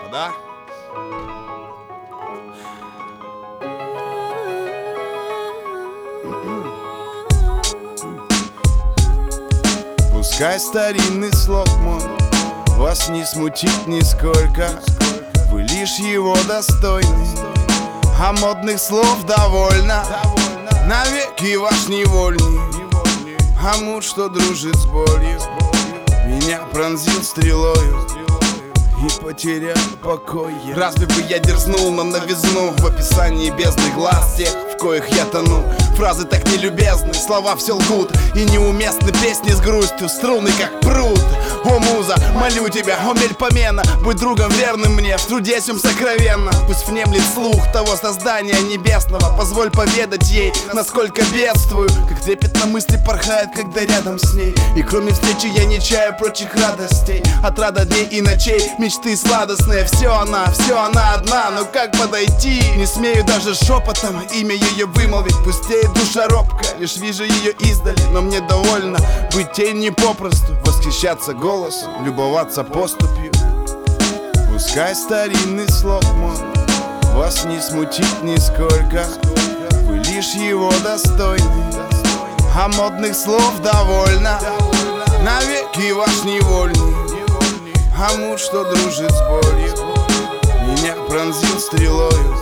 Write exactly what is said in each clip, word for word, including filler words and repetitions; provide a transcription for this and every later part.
да? Пускай старинный слог мой вас не смутит нисколько, вы лишь его достойны, а модных слов довольно. Навеки ваш невольник, а муж, что дружит с болью, меня пронзил стрелою и потерял покой. Разве бы я дерзнул на новизну в описании бездны глаз тех, в коих я тону? Фразы так нелюбезны, слова все лгут и неуместны, песни с грустью, струны как пруд. О, муза, молю тебя, о мельпомена, будь другом верным мне, в труде сем сокровенно. Пусть внемлет слух того создания небесного, позволь поведать ей, насколько бедствую, как трепетно мысли порхает, когда рядом с ней. И кроме встречи я не чаю прочих радостей, отрада дней и ночей, мечты сладостные. Все она, все она одна, но как подойти? Не смею даже шепотом имя ее вымолвить, пустеет душа робко, лишь вижу ее издали, но мне довольно быть тенью попросту, восхищаться голосом, любоваться поступью. Пускай старинный слог мой вас не смутит нисколько, вы лишь его достойны, а модных слов довольно. Навеки ваш невольник, а муж, что дружит с болью, меня пронзил стрелою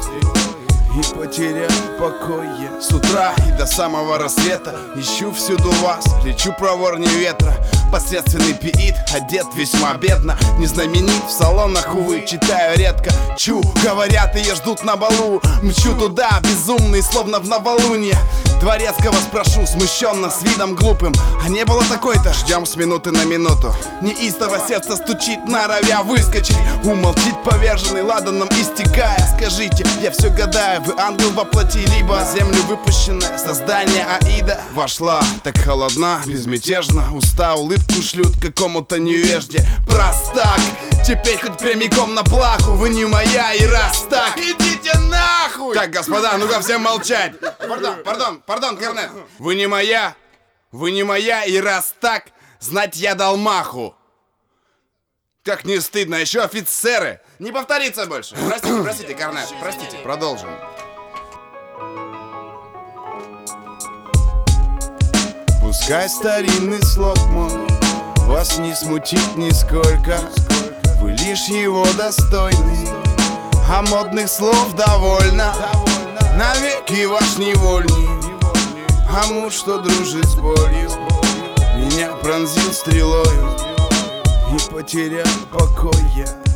и потерял покой. С утра и до самого рассвета ищу всюду вас, лечу проворнее ветра. Посредственный пиит, одет весьма бедно, не знаменит в салонах, увы, читаю редко. Чу, говорят, ее ждут на балу, мчу туда, безумный, словно в новолунье. Дворецкого спрошу, смущенно, с видом глупым: а не было такой-то? Ждем с минуты на минуту. Неистово сердце стучит, норовя выскочить. Умолчит поверженный, ладаном истекая. Скажите, я все гадаю, вы ангел воплоти, либо на землю выпущенное создание Аида? Вошла, так холодна, безмятежна, уста улыбку шлют какому-то невежде. Простак, теперь хоть прямиком на плаху, вы не моя, и раз так, идите нахуй! Так, господа, ну-ка всем молчать. Пардон, пардон, пардон, Корнет. Вы не моя, вы не моя, и раз так, знать я дал маху. Как не стыдно, еще офицеры. Не повторится больше. Простите, простите, Корнет, простите. Продолжим. Пускай старинный слог мой вас не смутит нисколько, вы лишь его достойны, а модных слов довольно. Навеки ваш невольник, а муж, что дружит с болью, меня пронзил стрелою и потерял покой.